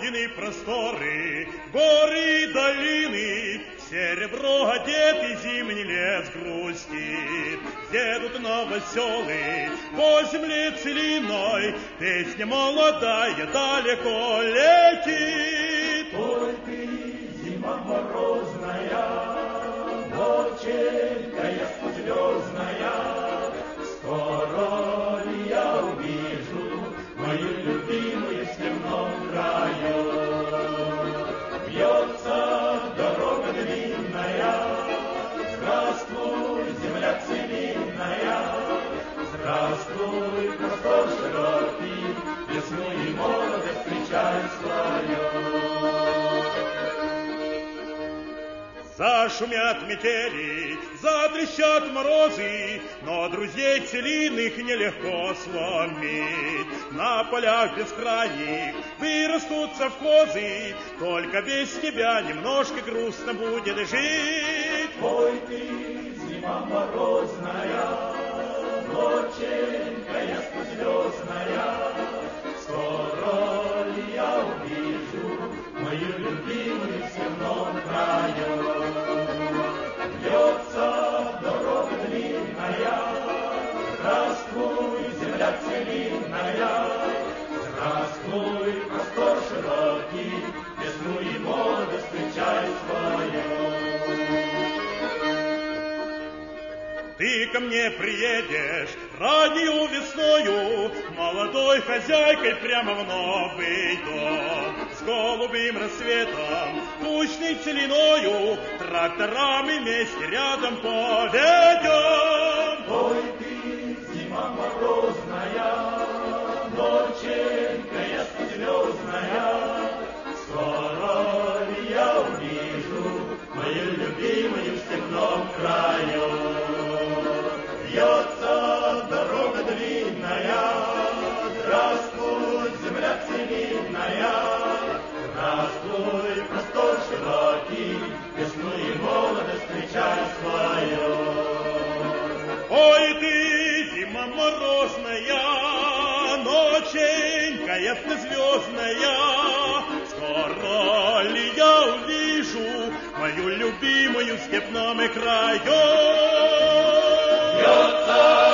Равнины, просторы, горы и долины, серебро одет и зимний лес грустит. Едут новоселы по земле целиной, песня молодая далеко летит. Ой, ты, зима морозная, ноченькая звездная, скоро ли я увижу мою любимую в снежном краю? Бьется дорога длинная, здравствуй, земля целинная, здравствуй, простор широкий, весну и молодость встречай свою. Зашумят метели, затрещат морозы, но друзей целинных нелегко сломить. На полях бескрайних вырастут совхозы, только без тебя немножко грустно будет жить. Ой, ты, зима морозная, ноченькая звездная, скоро ли я увижу мою любимую в снежном краю? Бьется дорога длинная, здравствуй, земля целинная, здравствуй, простор широкий, весну и молодость встречай свою. Ты ко мне приедешь раннюю весною, молодой хозяйкой прямо в новый дом. С голубым рассветом, тучной целиною, тракторами вместе рядом поведем. Ой, ты, зима морозная, ноченькая звездная, скоро ли я увижу мою любимую в степном краю? Бьется дорога длинная, здравствуй, земля целинная, здравствуй, простор широкий, весну и молодость встречай свою. Ой, ты, зима морозная, ноченькая звездная, скоро ли я увижу мою любимую в степном краю? Бьется